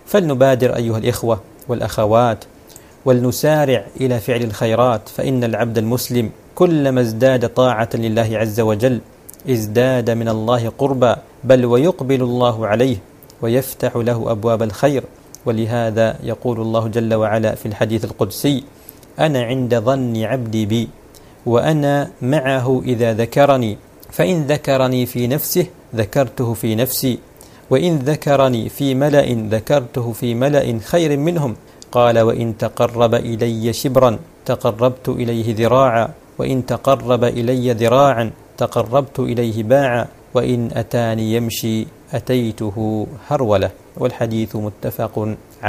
فلنبادر أيها الإخوة والأخوات ولنسارع إلى فعل الخيرات، فإن العبد المسلم كلما ازداد طاعة لله عز وجل ازداد من الله قربا، بل ويقبل الله عليه ويفتح له أبواب الخير. ولهذا يقول الله جل وعلا في الحديث القدسي: أنا عند ظن عبدي بي وأنا معه إذا ذكرني، فإن ذكرني في نفسه ذكرته في نفسي، وإن ذكرني في ملأ ذكرته في ملأ خير منهم. قال: وإن تقرب إلي شبرا تقربت إليه ذراعا، وإن تقرب إلي ذراعا تقربت إليه باعا، وإن أتاني يمشي أتيته هرولة. والحديث متفق